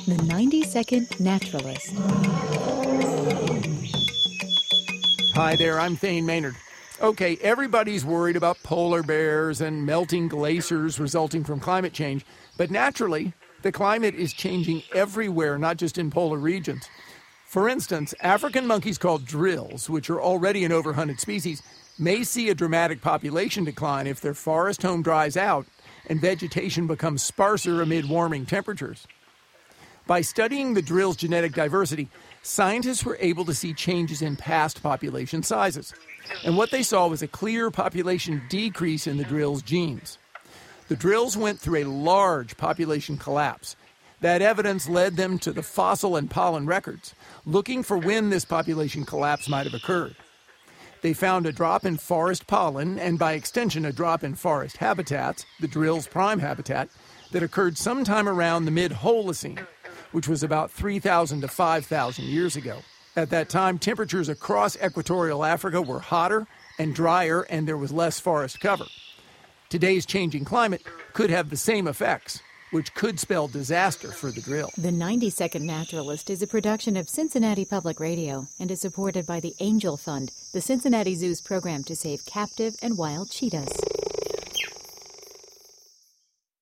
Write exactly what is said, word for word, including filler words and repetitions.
The ninety-second Naturalist. Hi there, I'm Thane Maynard. Okay, everybody's worried about polar bears and melting glaciers resulting from climate change, but naturally, the climate is changing everywhere, not just in polar regions. For instance, African monkeys called drills, which are already an overhunted species, may see a dramatic population decline if their forest home dries out and vegetation becomes sparser amid warming temperatures. By studying the drill's genetic diversity, scientists were able to see changes in past population sizes. And what they saw was a clear population decrease in the drill's genes. The drills went through a large population collapse. That evidence led them to the fossil and pollen records, looking for when this population collapse might have occurred. They found a drop in forest pollen, and by extension a drop in forest habitats, the drill's prime habitat, that occurred sometime around the mid-Holocene, which was about three thousand to five thousand years ago. At that time, temperatures across equatorial Africa were hotter and drier, and there was less forest cover. Today's changing climate could have the same effects, which could spell disaster for the drill. The ninety-second Naturalist is a production of Cincinnati Public Radio and is supported by the Angel Fund, the Cincinnati Zoo's program to save captive and wild cheetahs.